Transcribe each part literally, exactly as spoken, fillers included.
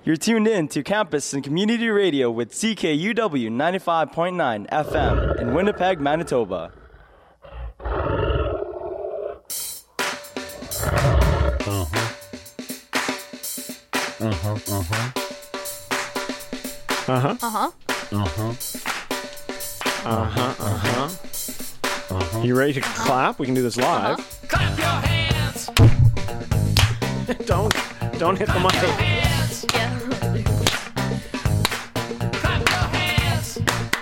You're tuned in to Campus and Community Radio with C K U W ninety-five point nine F M in Winnipeg, Manitoba. Uh-huh. Uh-huh, uh-huh. Uh-huh. Uh-huh. Uh-huh. Uh-huh, uh-huh. Uh-huh. You ready to clap? We can do this live. Uh-huh. Clap your hands. Don't, don't hit the mic. Hands. Yeah. Clap your hands.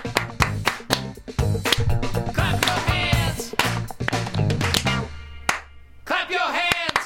Clap your hands. Clap your hands.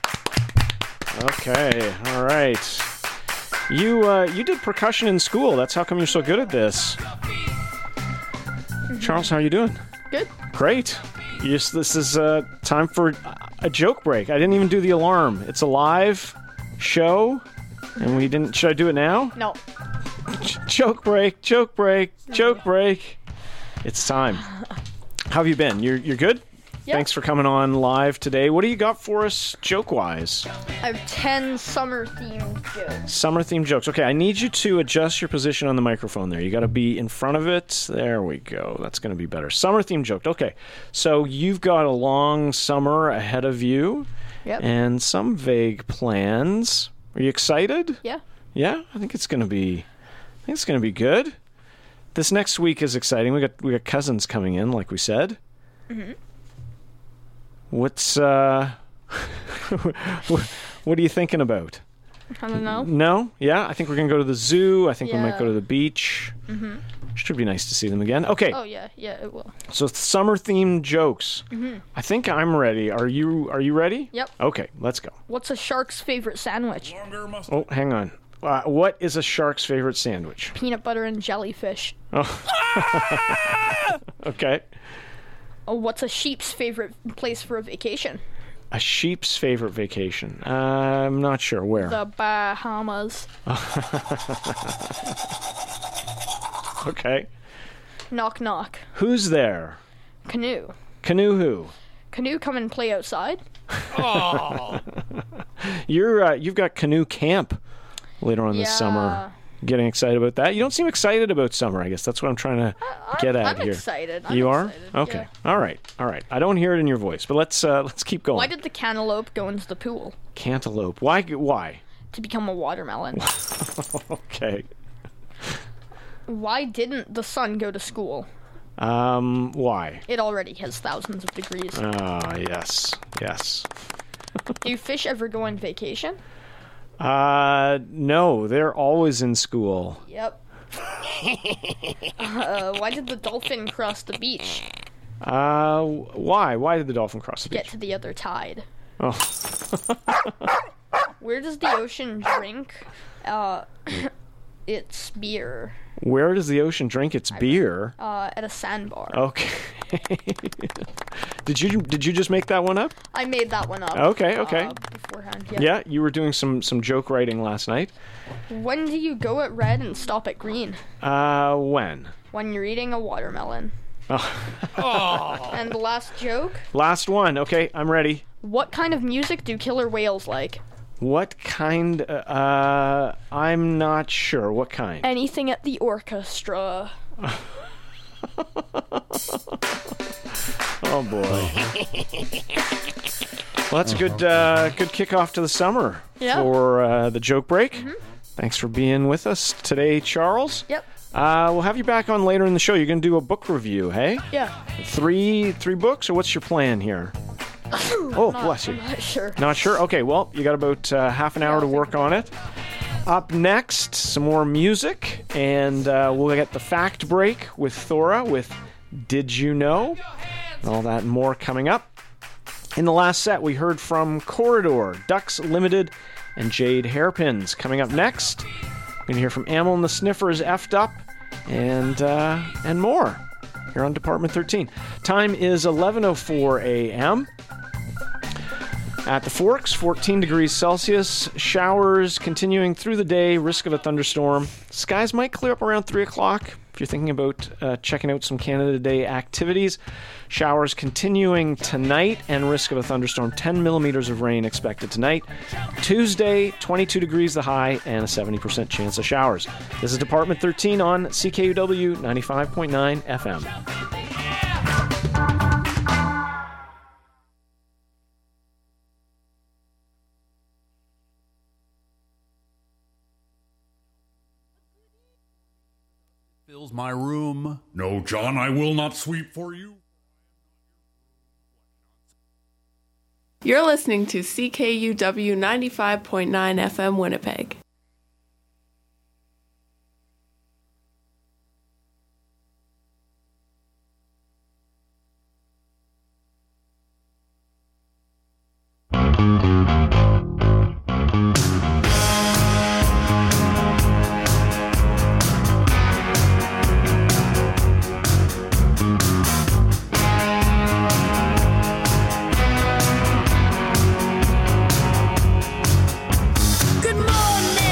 Okay, all right. You uh, you did percussion in school. That's how come you're so good at this. Charles, how are you doing? Good. Great. Yes, this is uh, time for a joke break. I didn't even do the alarm. It's a live show, and we didn't. Should I do it now? No. J- joke break. Joke break. Joke break. It's time. How have you been? You're you're good. Yeah. Thanks for coming on live today. What do you got for us, joke-wise? I have ten summer-themed jokes. Summer-themed jokes. Okay, I need you to adjust your position on the microphone there. You got to be in front of it. There we go. That's going to be better. Summer-themed joke. Okay, so you've got a long summer ahead of you. Yep. And some vague plans. Are you excited? Yeah. Yeah, I think it's going to be. I think it's going to be good. This next week is exciting. We got we got cousins coming in, like we said. Mm-hmm. What's uh? What are you thinking about? I don't know. No? Yeah? I think we're going to go to the zoo. I think we might Yeah. go to the beach. Mm-hmm. Should be nice to see them again. Okay, Oh, yeah. Yeah, it will. so summer-themed jokes. Mm-hmm. I think I'm ready. Are you Are you ready? Yep. Okay, let's go. What's a shark's favorite sandwich? Oh, hang on. Uh, what is a shark's favorite sandwich? Peanut butter and jellyfish. Oh. Okay. Oh, what's a sheep's favorite place for a vacation? A sheep's favorite vacation. Uh, I'm not sure. Where? The Bahamas. Okay. Knock, knock. Who's there? Canoe. Canoe who? Canoe, come and play outside. You're uh, you've got canoe camp later on this Yeah. summer. Getting excited about that? You don't seem excited about summer. I guess that's what I'm trying to get I'm, at I'm here. excited. I'm you are? excited. Okay. Yeah. All right. All right. I don't hear it in your voice, but let's uh, let's keep going. Why did the cantaloupe go into the pool? Cantaloupe? Why? Why? To become a watermelon. Okay. Why didn't the sun go to school? Um. Why? It already has thousands of degrees. Ah. yes. Yes. Do fish ever go on vacation? Uh. No. They're always in school. Yep. uh, why did the dolphin cross the beach? Uh. Why? Why did the dolphin cross the Get beach? to the other tide. Oh. Where does the ocean drink uh, its beer? Where does the ocean drink its beer? Uh, at a sandbar. Okay. Did you did you just make that one up? I made that one up. Okay, okay. Uh, beforehand, yeah. Yeah, you were doing some some joke writing last night. When do you go at red and stop at green? Uh, when? When you're eating a watermelon. Oh. And the last joke. Last one. Okay, I'm ready. What kind of music do killer whales like? What kind? Uh, I'm not sure. What kind? Anything at the orchestra. Oh boy. Well, that's a good uh, good kickoff to the summer Yeah. for uh, the joke break. Thanks for being with us today, Charles. Yep. Uh, we'll have you back on later in the show. You're going to do a book review, hey? Yeah. Three three books, or what's your plan here? Oh, bless you. I'm not sure. Not sure? Okay, well, you got about uh, half an hour Yeah, to I'll work on it. Up next, some more music, and uh, we'll get the fact break with Thora with Did You Know? And all that and more coming up. In the last set, we heard from Corridor, Ducks Limited, and Jade Hairpins. Coming up next, we're going to hear from Amel and the Sniffers, F'd Up, and, uh, and more here on Department thirteen. Time is eleven oh four a.m. At the Forks, fourteen degrees Celsius. Showers continuing through the day. Risk of a thunderstorm. Skies might clear up around three o'clock. if you're thinking about uh, checking out some Canada Day activities. Showers continuing tonight and risk of a thunderstorm. ten millimeters of rain expected tonight. Tuesday, twenty-two degrees the high and a seventy percent chance of showers. This is Department thirteen on C K U W ninety-five point nine F M. Fills my room. No, John, I will not sweep for you. You're listening to C K U W ninety-five point nine F M Winnipeg. Good morning.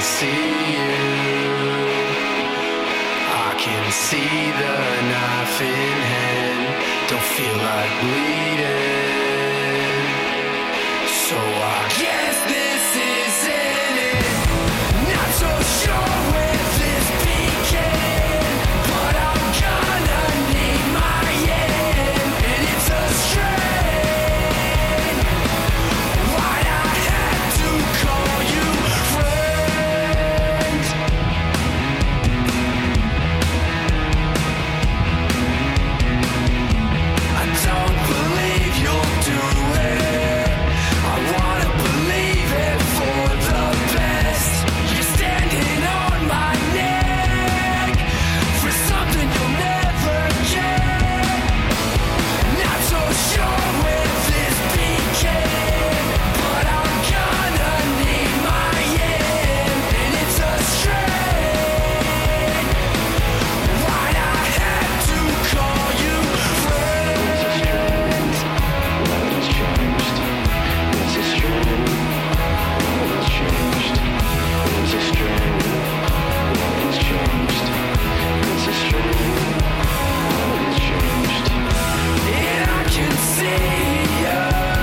see you. I can see the knife in hand. Don't feel like bleeding. So I guess this isn't it. Not so sure with this peeking, but I'm gonna need my end. And it's a strain. Why'd I have to call you friend? I don't believe you'll do it. I wanna believe it for the best. You're standing on my neck for something you'll never get. Not so sure with this peeking, but I'm gonna need my end. And it's a strain. Why'd I have to call you friend? What has changed? It's a strain. What has changed? It's a strain. What has changed? It's a strain. What has changed? And I can see you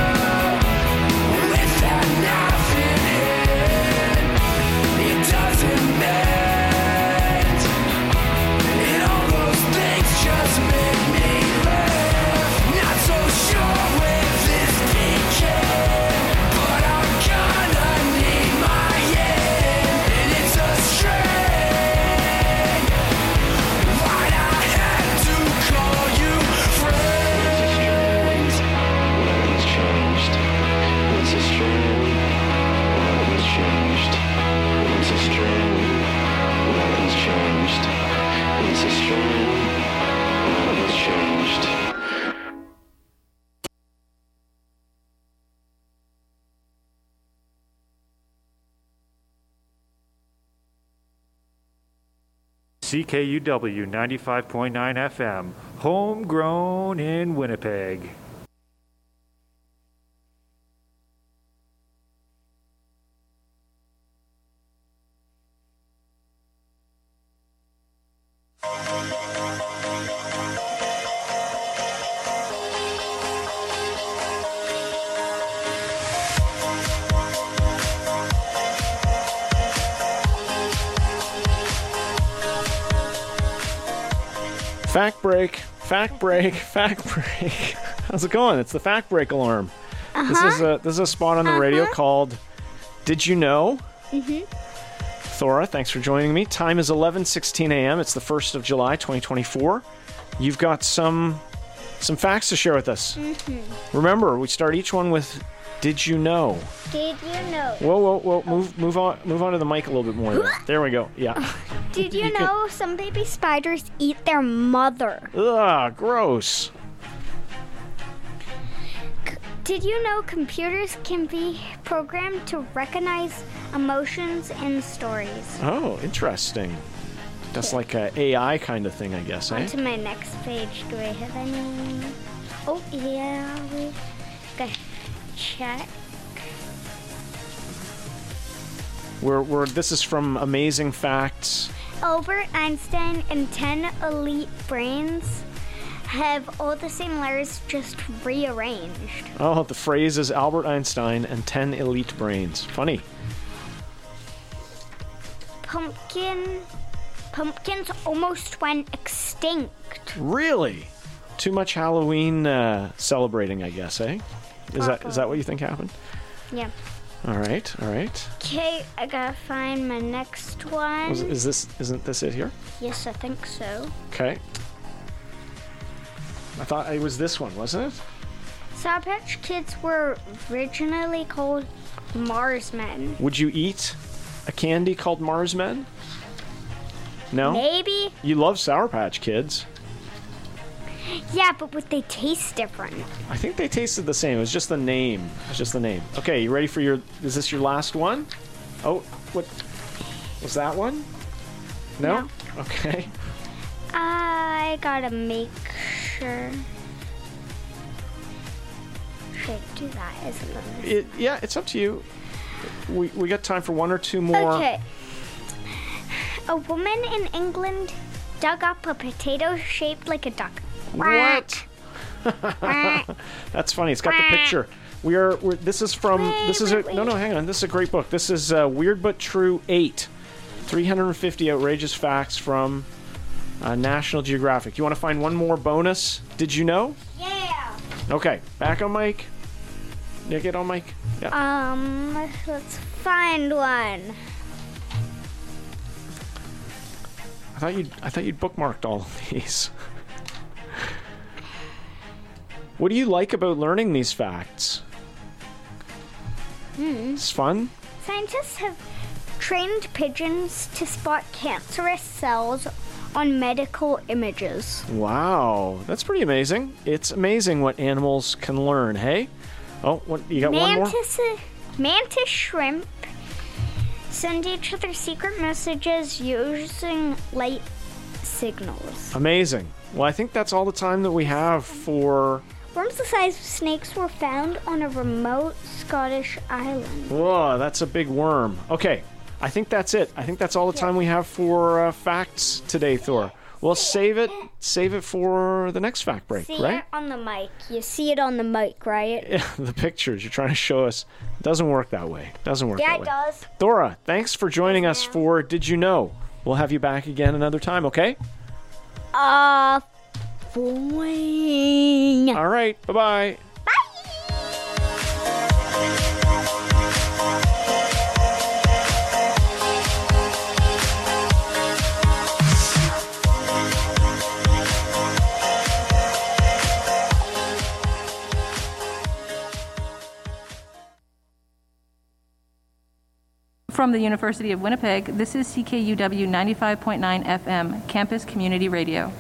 with that knife in hand. It doesn't mend. And all those things just make me laugh. Not so sure with this peeking, but I'm gonna need my end. And it's a strain. Why'd I have to call you friend? What has changed? It's a strain. What has changed? It's a strain. What has changed? It's a strain. What has changed? C K U W ninety-five point nine F M, homegrown in Winnipeg. Fact break, fact break, fact break. How's it going? It's the fact break alarm. Uh-huh. This is a this is a spot on the radio Uh-huh. called Did You Know? Mm-hmm. Thora, thanks for joining me. Time is eleven sixteen a.m. It's the first of July, twenty twenty-four. You've got some some facts to share with us. Mm-hmm. Remember, we start each one with Did You Know? Did you know? Whoa, whoa, whoa! Move, move on, move on to the mic a little bit more. There, there we go. Yeah. Did you, You can- know some baby spiders eat their mother? Ugh, gross. Did you know computers can be programmed to recognize emotions in stories? Oh, interesting. That's like a A I kind of thing, I guess, On eh? to my next page. Do I have any? Oh, yeah. We gotta check. We're, we're, this is from Amazing Facts. Albert Einstein and ten elite brains have all the same letters, just rearranged. Oh, the phrase is Albert Einstein and ten elite brains. Funny. Pumpkin, pumpkins almost went extinct. Really? Too much Halloween uh, celebrating, I guess, eh? Is that is that what you think happened? Yeah. All right, all right. Okay, I gotta find my next one. Was, is this isn't this it here? Yes, I think so. Okay. I thought it was this one, wasn't it? Sour Patch Kids were originally called Marsmen. Would you eat a candy called Mars Men? No? Maybe. You love Sour Patch Kids. Yeah, but would they taste different? I think they tasted the same. It was just the name. It was just the name. Okay, you ready for your... Is this your last one? Oh, what... Was that one? No? No. Okay. I gotta make sure. Should I do that as a bonus? It, yeah, it's up to you. We, we got time for one or two more. Okay. A woman in England dug up a potato shaped like a duck. What? That's funny. It's got the picture. We are. We're, this is from. Wait, this is a. wait, No, no. Hang on. This is a great book. This is uh, Weird but True eight. three hundred fifty outrageous facts from uh, National Geographic. You want to find one more bonus? Did you know? Yeah. Okay. Back on mic. Yeah, get on mic. Yeah. Um, let's find one. I thought you. I thought you'd bookmarked all of these. What do you like about learning these facts? Hmm. It's fun. Scientists have trained pigeons to spot cancerous cells on medical images. Wow, that's pretty amazing. It's amazing what animals can learn. Hey. Oh, what you got? Mantis, one more. Mantis shrimp send each other secret messages using light signals. Amazing. Well, I think that's all the time that we have for. Worms the size of snakes were found on a remote Scottish island. Whoa, that's a big worm. Okay, I think that's it. I think that's all the time we have for uh, facts today, Thor. Well, save it. Save it for the next fact break, See right? it on the mic. You see it on the mic, right? Yeah, the pictures you're trying to show us doesn't work that way. Doesn't work Yeah, that it way. does. Thora, thanks for joining us for Did You Know? We'll have you back again another time, okay? Uh, boing. All right, bye-bye. From the University of Winnipeg, this is C K U W ninety-five point nine F M, Campus Community Radio.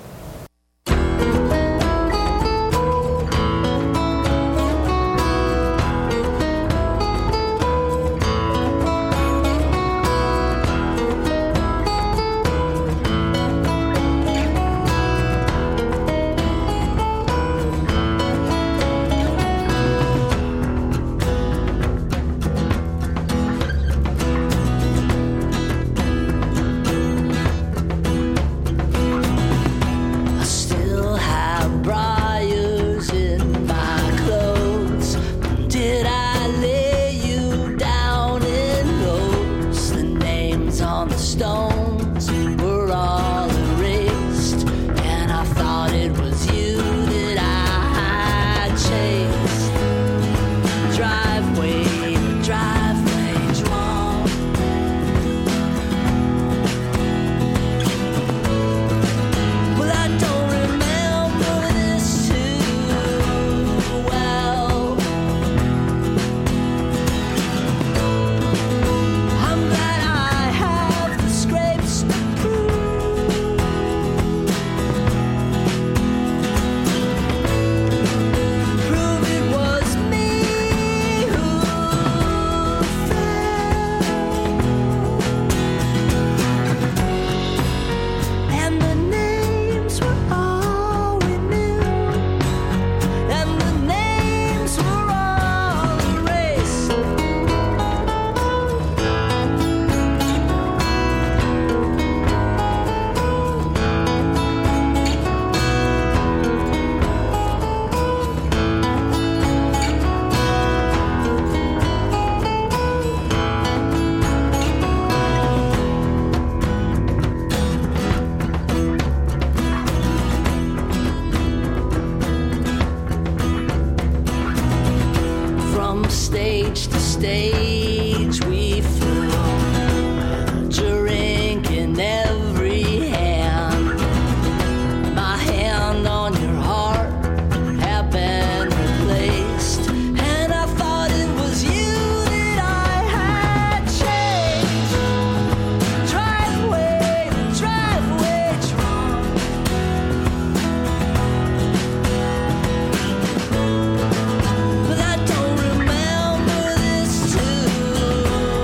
But I don't remember this too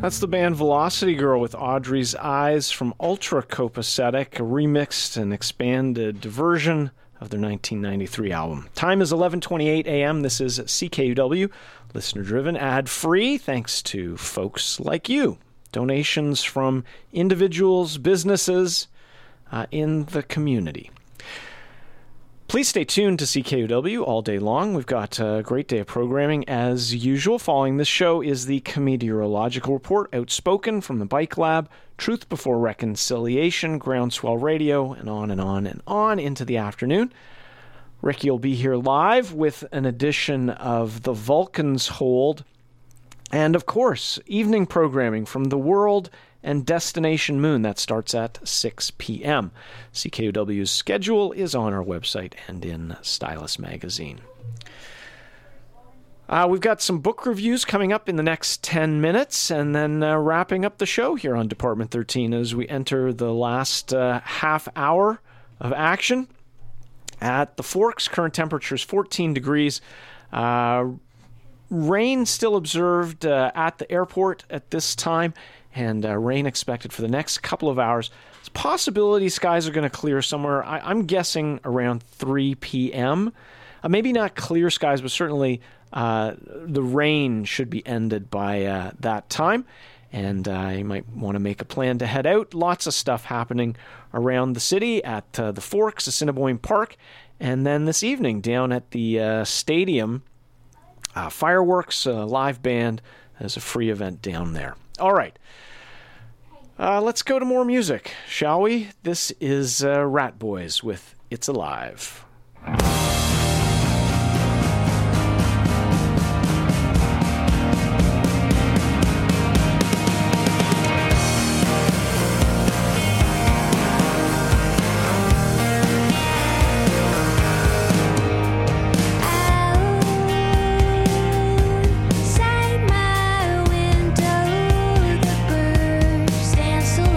That's the band Velocity Girl with Audrey's Eyes from Ultra Copacetic, a remixed and expanded version of their nineteen ninety-three album. Time is eleven twenty-eight a.m. This is C K U W, listener-driven, ad-free, thanks to folks like you. Donations from individuals, businesses uh, in the community. Please stay tuned to C K U W all day long. We've got a great day of programming as usual. Following this show is the Meteorological Report, Outspoken from the Bike Lab, Truth Before Reconciliation, Groundswell Radio, and on and on and on into the afternoon. Ricky will be here live with an edition of The Vulcan's Hold. And, of course, evening programming from The World and Destination Moon. That starts at six p.m. C K U W's schedule is on our website and in Stylus Magazine. Uh, we've got some book reviews coming up in the next ten minutes, and then uh, wrapping up the show here on Department thirteen as we enter the last uh, half hour of action. At the Forks, current temperature is fourteen degrees. Uh, rain still observed uh, at the airport at this time, and uh, rain expected for the next couple of hours. It's a possibility skies are going to clear somewhere, I- I'm guessing, around three p.m. Uh, maybe not clear skies, but certainly uh, the rain should be ended by uh, that time. And uh, you might want to make a plan to head out. Lots of stuff happening around the city at uh, the Forks, Assiniboine Park, and then this evening down at the uh, stadium, uh, fireworks, uh, live band. There's a free event down there. All right. Uh, let's go to more music, shall we? This is uh, Rat Boys with It's Alive.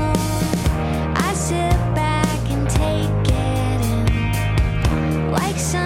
Like some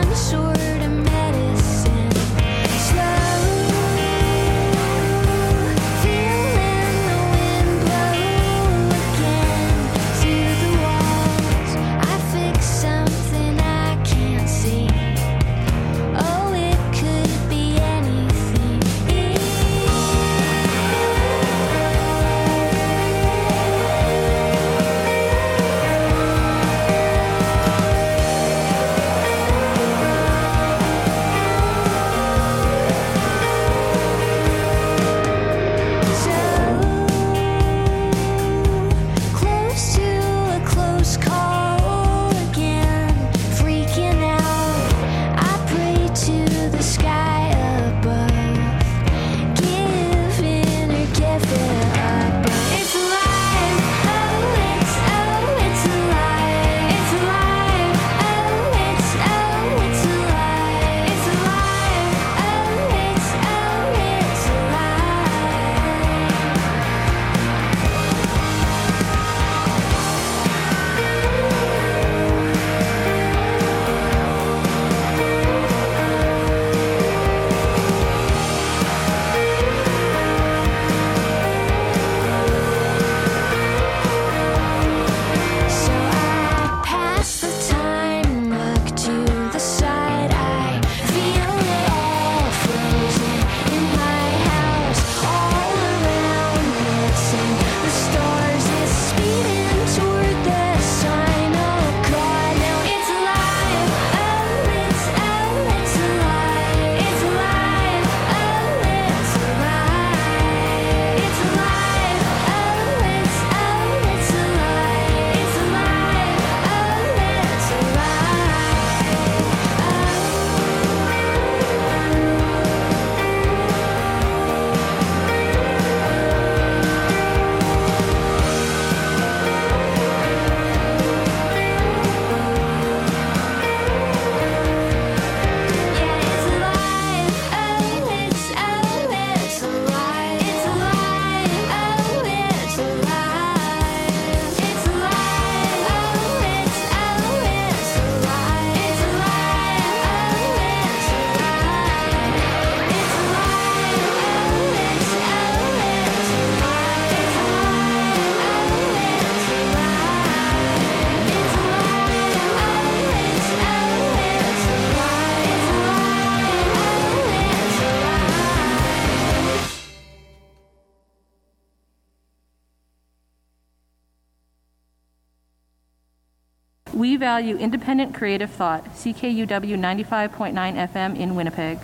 We value independent creative thought. C K U W ninety-five point nine F M in Winnipeg.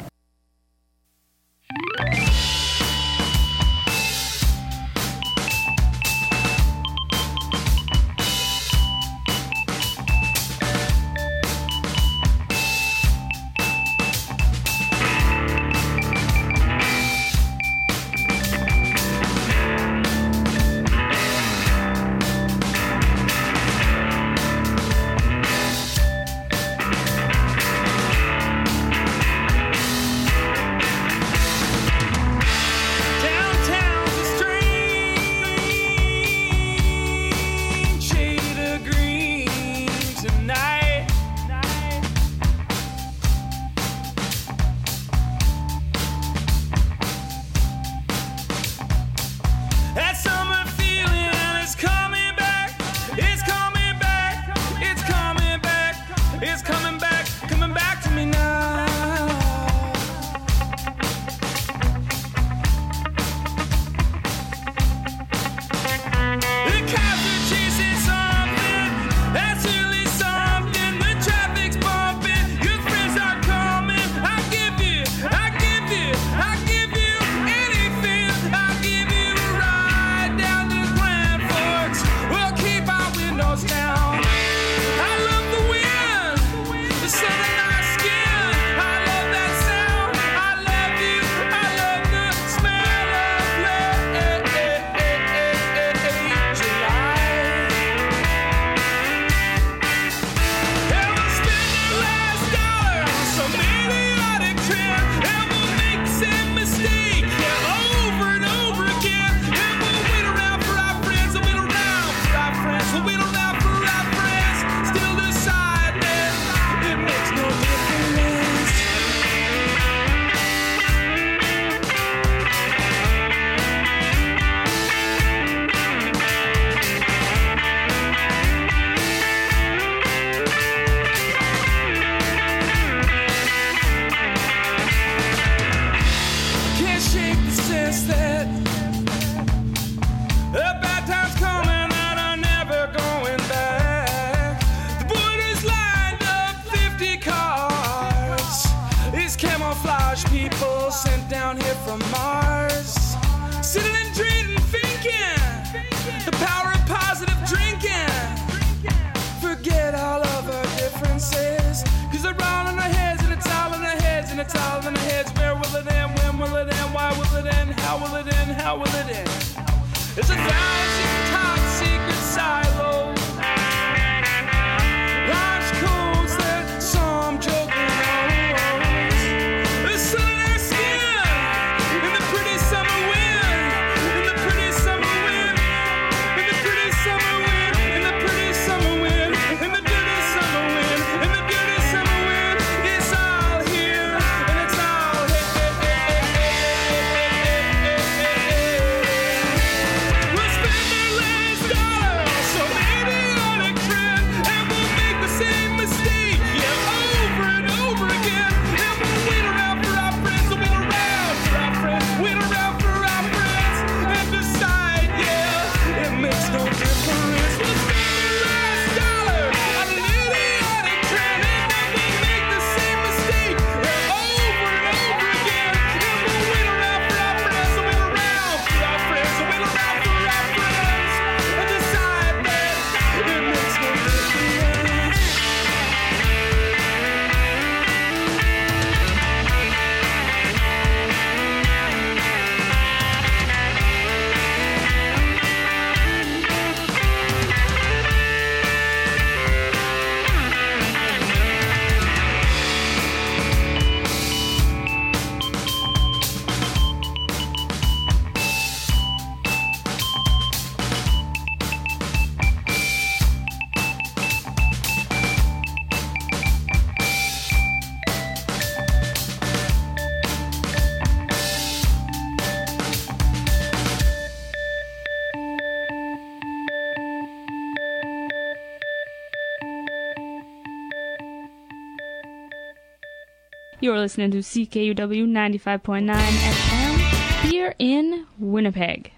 You're listening to C K U W ninety-five point nine F M here in Winnipeg.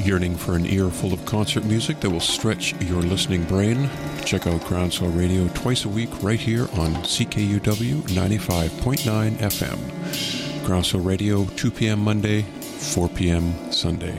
Yearning for an ear full of concert music that will stretch your listening brain? Check out Groundswell Radio twice a week right here on C K U W ninety-five point nine F M. Groundswell Radio, two p.m. Monday, four p.m. Sunday.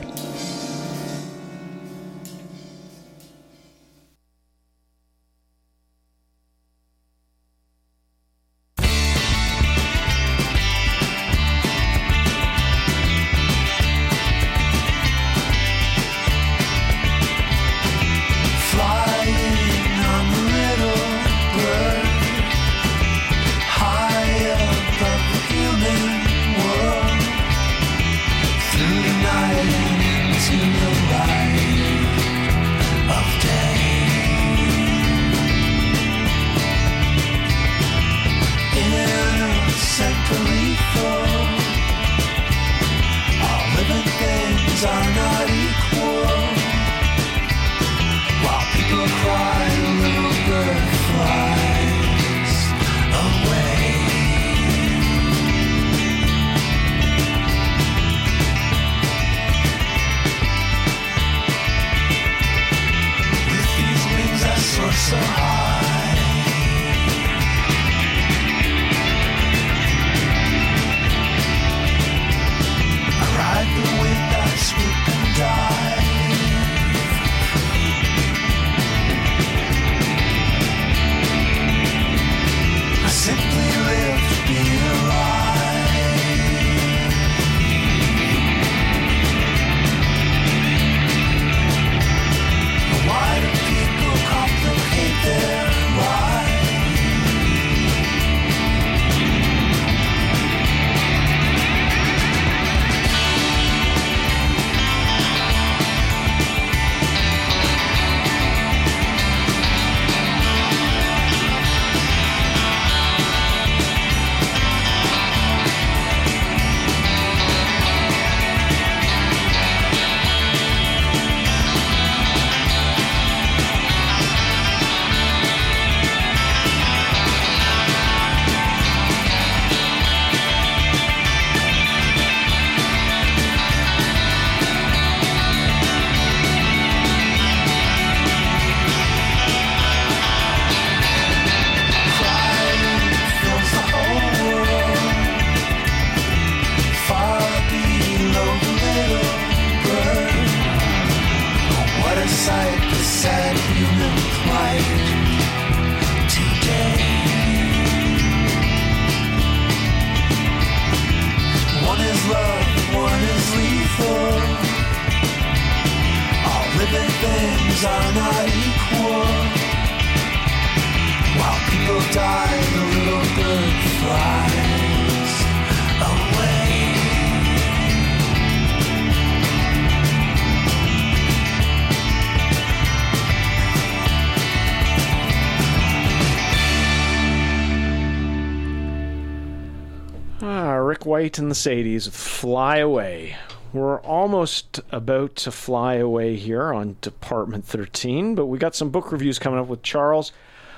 White and the Sadies with Fly Away. We're almost about to fly away here on Department thirteen, but we got some book reviews coming up with Charles.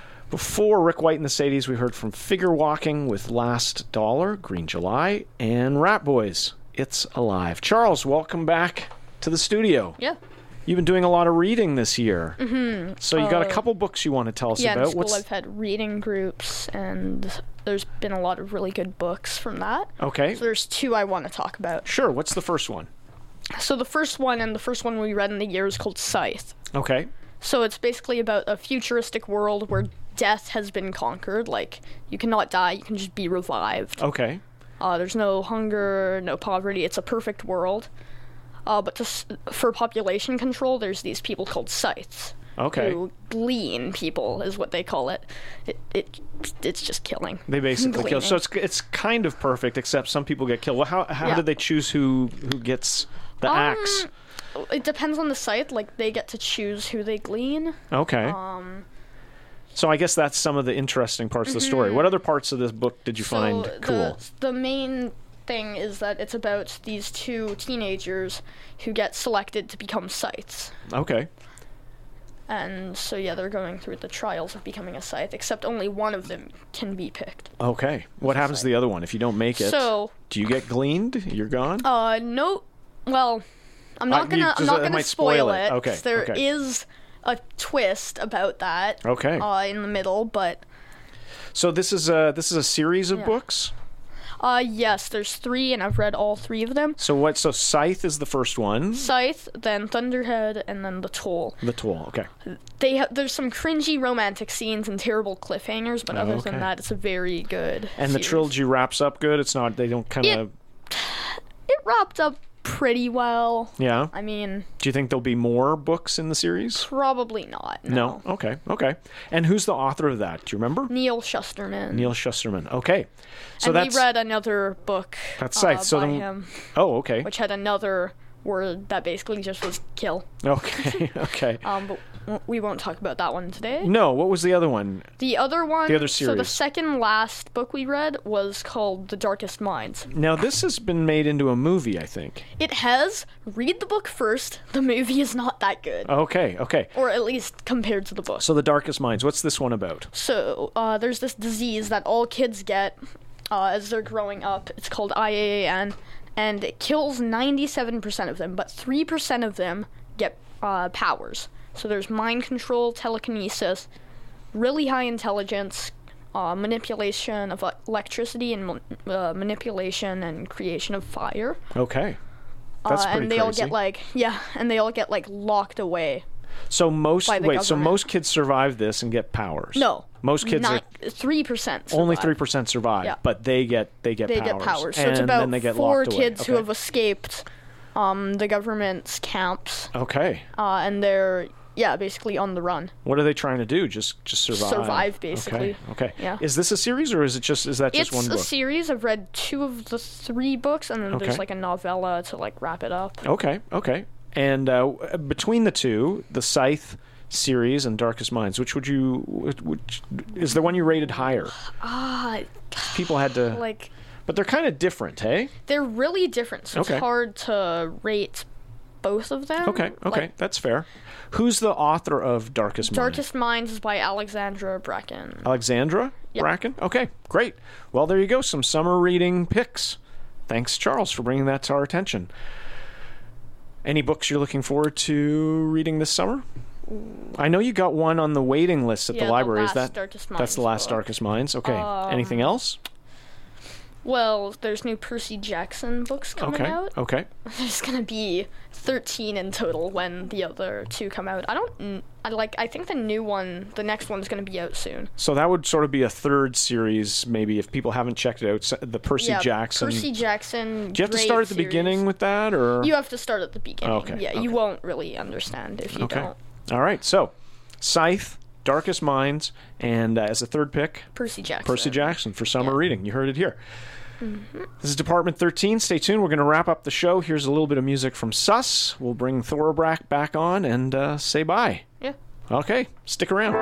Before Rick White and the Sadies, we heard from Figure Walking with Last Dollar, Green July, and Rat Boys, It's Alive. Charles, welcome back to the studio. Yeah. You've been doing a lot of reading this year. Mm-hmm. So you got uh, a couple books you want to tell us yeah, about. in school What's... I've had reading groups, and there's been a lot of really good books from that. Okay. So there's two I want to talk about. Sure. What's the first one? So the first one, and the first one we read in the year, is called Scythe. Okay. So it's basically about a futuristic world where death has been conquered. Like, you cannot die, you can just be revived. Okay. Uh, there's no hunger, no poverty. It's a perfect world. Uh, but to, for population control, there's these people called scythes. Okay. Who glean people, is what they call it. It, it It's just killing. They basically Gleaning. kill. So it's it's kind of perfect, except some people get killed. Well, how how Yeah. do they choose who, who gets the um, axe? It depends on the scythe. Like, they get to choose who they glean. Okay. Um, so I guess that's some of the interesting parts of the story. Mhm. What other parts of this book did you so find the, cool? The main thing is that it's about these two teenagers who get selected to become scythes. Okay. And so, yeah, they're going through the trials of becoming a scythe, except only one of them can be picked. Okay. What happens to the other one if you don't make it? So- do you get gleaned? You're gone? Uh, no, well, I'm not Uh, gonna. you- I'm just- not it gonna might spoil, spoil it. it. Okay, 'cause There okay. is a twist about that. Okay. Uh, in the middle, but So this is a this is a series of Yeah. books. uh, yes, there's three, and I've read all three of them. So what? So Scythe is the first one. Scythe, then Thunderhead, and then The Toll. The Toll. Okay. They ha- there's some cringy romantic scenes and terrible cliffhangers, but Oh, other okay. than that, it's a very good. And the series. trilogy wraps up good. It's not. They don't kind of. It wrapped up pretty well. Yeah. I mean, Do you think there'll be more books in the series? probably not. No. No. Okay. Okay. And who's the author of that? Do you remember? Neil Shusterman. Neil Shusterman. Okay. So and that's we read another book that's uh, Scythe. So by then. him, Oh, okay. which had another word that basically just was kill. Okay. Okay. Um, but w- we won't talk about that one today. No. What was the other one? The other one, The other so the series. second last book we read was called The Darkest Minds. Now this has been made into a movie, I think. It has. Read the book first. The movie is not that good. Okay. Okay. Or at least compared to the book. So the Darkest Minds. What's this one about? So, uh, there's this disease that all kids get uh, as they're growing up. It's called I A A N, and it kills ninety-seven percent of them, but three percent of them get uh, powers. So there's mind control, telekinesis, really high intelligence, uh, manipulation of uh, electricity, and uh, manipulation and creation of fire. Okay. That's uh, pretty and they all crazy. get like yeah, and they all get like locked away. So most by the wait. So government. most kids survive this and get powers. No, Most kids are three percent. only three percent survive, Yeah. but they get they get They powers. get powers. So and it's about then they get four locked away. kids who Okay. have escaped um, the government's camps, Okay. uh, and they're yeah basically on the run. What are they trying to do? Just just survive. Survive, basically. Okay. Okay. Yeah. Is this a series or is it just is that just It's one a book? series. I've read two of the three books, and then Okay. there's like a novella to like wrap it up. Okay. Okay. And uh, between the two, the Scythe series and Darkest Minds, which would you which is the one you rated higher? Ah, People had to like but they're kind of different, hey? they're really different, so Okay. it's hard to rate both of them. Okay. Okay. Like, That's fair. Who's the author of Darkest Minds? Darkest Minds is by Alexandra Bracken. Alexandra Yep. Bracken? Okay, great. Well, there you go. Some summer reading picks. Thanks, Charles, for bringing that to our attention. Any books you're looking forward to reading this summer? I know you got one on the waiting list at Yeah, the the library. Is last that Darkest that's Minds the last book. Darkest Minds? Okay. Um, Anything else? Well, there's new Percy Jackson books coming Okay. out. Okay. There's gonna be thirteen in total when the other two come out. I don't. kn- I like. I think the new one, the next one's gonna be out soon. So that would sort of be a third series, maybe, if people haven't checked it out. s- The Percy yeah, Jackson. Percy Jackson. Do you have to great start at the series. beginning with that, or You have to start at the beginning. Okay, Yeah, okay. you won't really understand if you okay? don't. All right. So, Scythe, Darkest Minds, and uh, as a third pick, Percy Jackson. Percy Jackson for summer reading. You heard it here. This is Department thirteen. Stay tuned. We're going to wrap up the show. Here's a little bit of music from Sus. We'll bring Thorabrack back on and uh, say bye. Yeah. Okay. Stick around.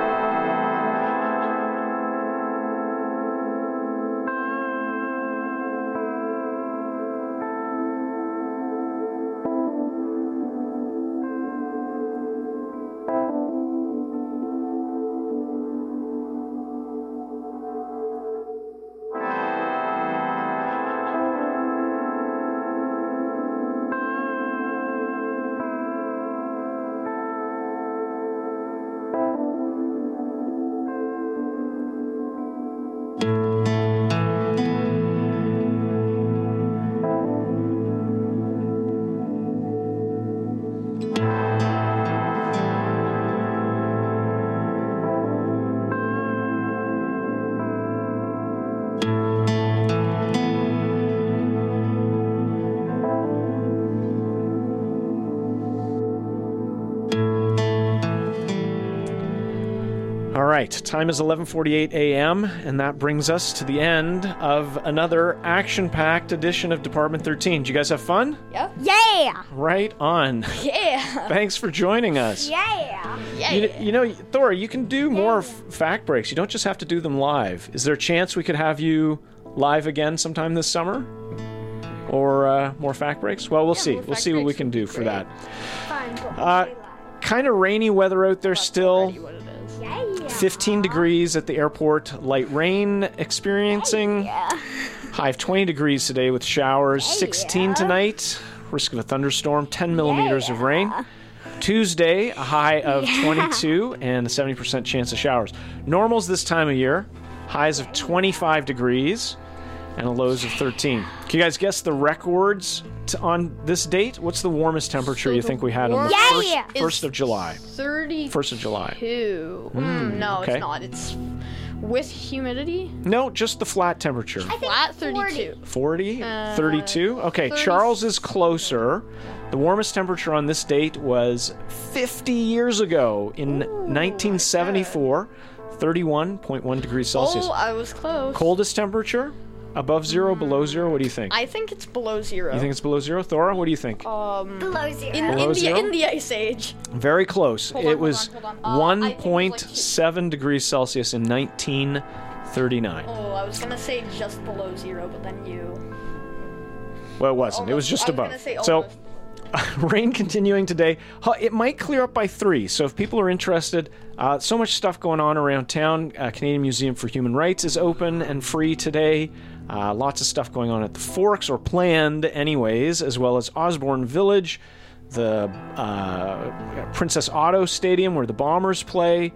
All right, time is eleven forty-eight a.m., and that brings us to the end of another action-packed edition of Department thirteen. Did you guys have fun? Yeah. Yeah. Right on. Yeah. Thanks for joining us. Yeah. Yeah. You, you know, Thor, you can do more f- fact breaks. You don't just have to do them live. Is there a chance we could have you live again sometime this summer? Or uh, more fact breaks? Well, we'll see. We'll see what we can do for that. Uh, kind of rainy weather out there still. fifteen degrees at the airport. Light rain experiencing. High of twenty degrees today with showers. sixteen tonight. risk of a thunderstorm, ten millimeters of rain. Tuesday, a high of Yeah. twenty-two and a seventy percent chance of showers. Normals this time of year, highs of twenty-five degrees and a lows of thirteen. Can you guys guess the records t- on this date? What's the warmest temperature you think we had on the warmest first, is first of July? thirty. First of July. Two. Mm, Mm, no, okay. it's not. It's with humidity. No, just the flat temperature. Flat thirty-two. forty, Uh, thirty-two. Okay, thirty. Charles is closer. The warmest temperature on this date was fifty years ago in nineteen seventy-four, thirty-one point one degrees Celsius. Oh, I was close. Coldest temperature? Above zero, below zero? What do you think? I think it's below zero. You think it's below zero? Thora, what do you think? Um, Below zero. In, Below in, the, zero? in the Ice Age. Very close. Hold on, it hold was on, hold on. Uh, I one think it was point like two- seven degrees Celsius in nineteen thirty-nine. Oh, I was gonna say just below zero, but then you. Well, it wasn't. It was Almost. just I was above. gonna say so, almost. rain continuing today. Huh, It might clear up by three. So, if people are interested, uh, so much stuff going on around town. Uh, Canadian Museum for Human Rights is open and free today. Uh, lots of stuff going on at the Forks, or planned, anyways, as well as Osborne Village, the uh, Princess Auto Stadium where the Bombers play.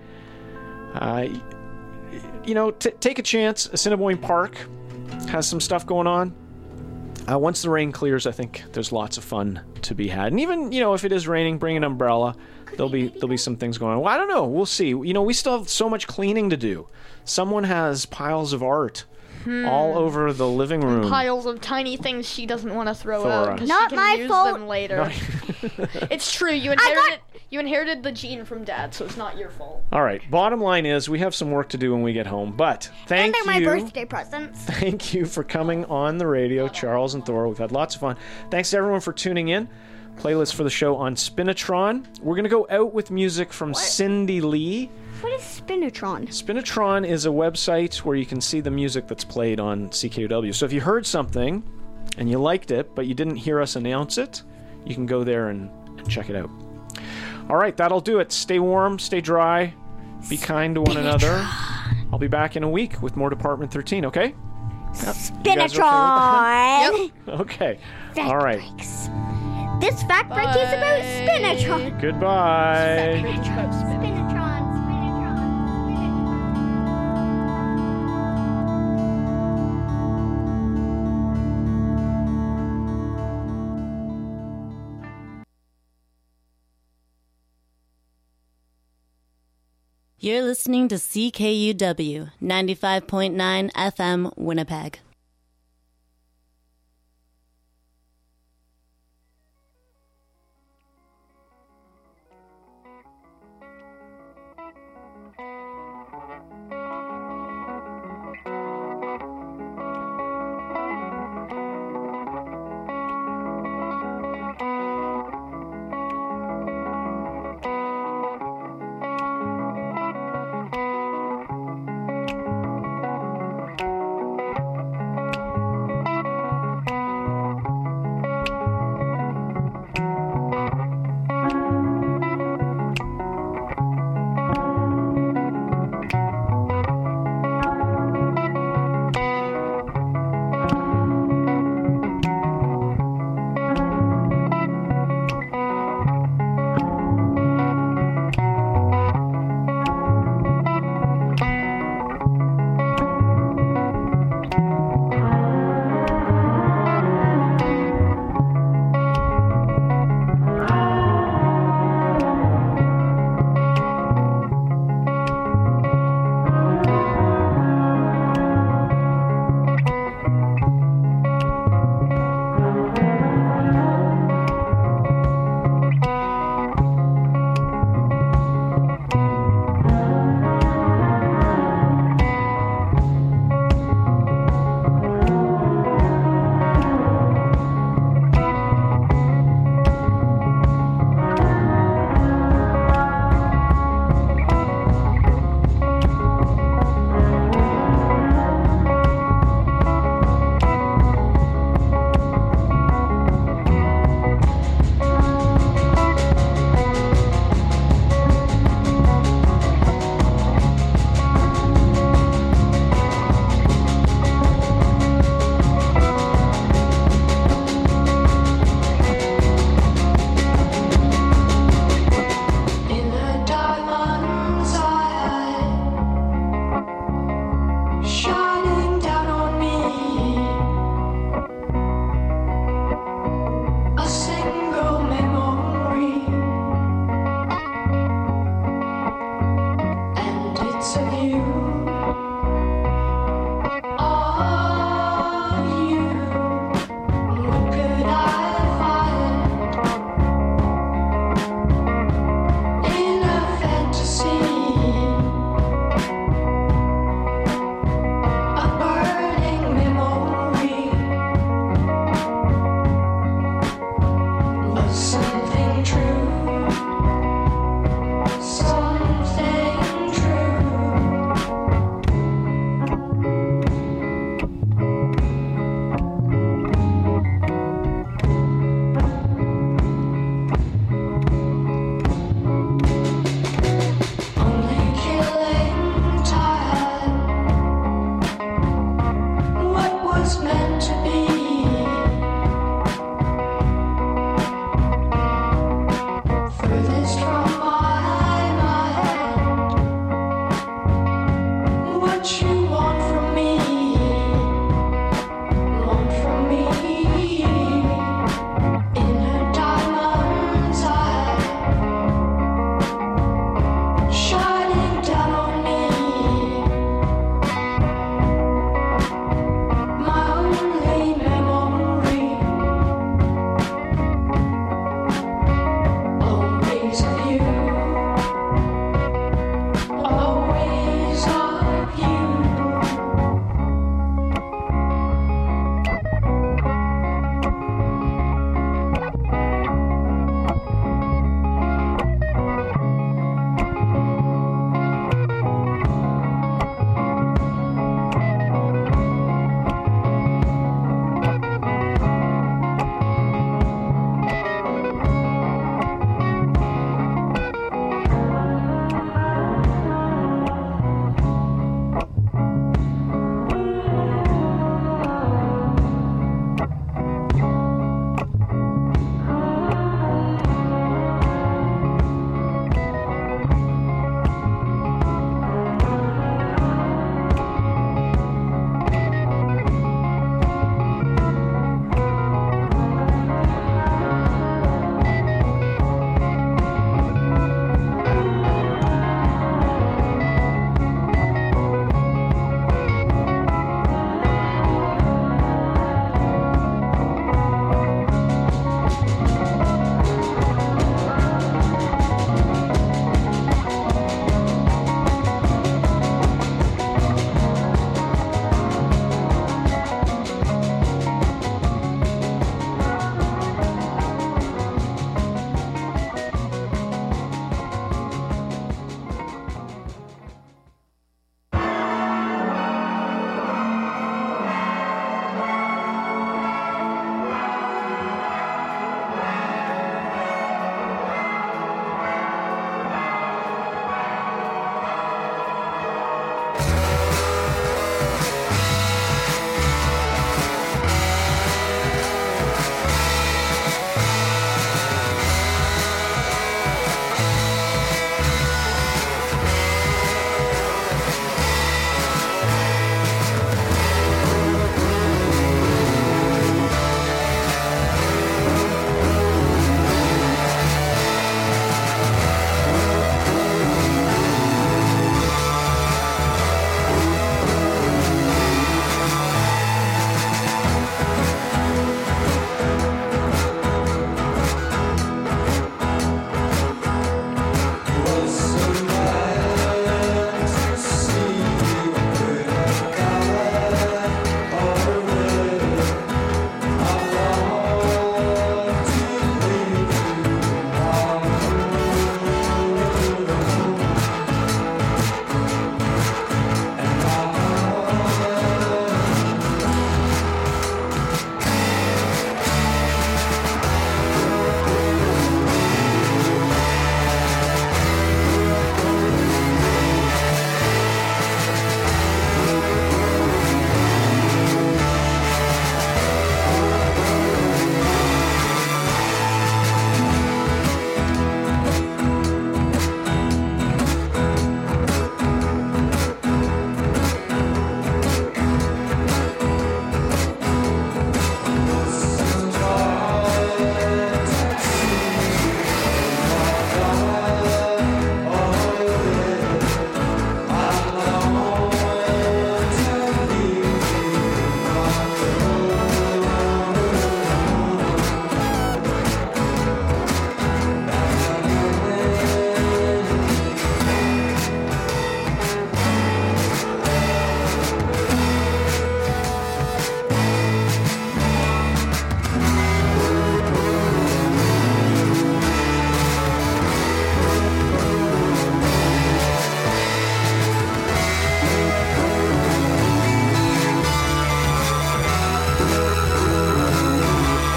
Uh, you know, t- take a chance. Assiniboine Park has some stuff going on. Uh, once the rain clears, I think there's lots of fun to be had. And even, you know, if it is raining, bring an umbrella. There'll be there'll be some things going on. Well, I don't know. We'll see. You know, we still have so much cleaning to do. Someone has piles of art Hmm. all over the living room. Piles of tiny things she doesn't want to throw Thora. out. 'cause Not she can my use fault. Them later. It's true. You I got- inherited you inherited the gene from Dad, so it's not your fault. All right. Bottom line is, we have some work to do when we get home. But thank and they're you. my birthday presents. Thank you for coming on the radio, Charles and Thor. We've had lots of fun. Thanks to everyone for tuning in. Playlist for the show on Spinatron. We're going to go out with music from Cindy Lee. What is Spinatron? Spinatron is a website where you can see the music that's played on C K U W. So if you heard something and you liked it, but you didn't hear us announce it, you can go there and, and check it out. All right, that'll do it. Stay warm, stay dry, be kind to one another. I'll be back in a week with more Department thirteen, okay? Yep. You guys okay with that? Okay. All right. This fact break is about Spinatron. Goodbye. Spinatron. You're listening to C K U W ninety-five point nine F M Winnipeg.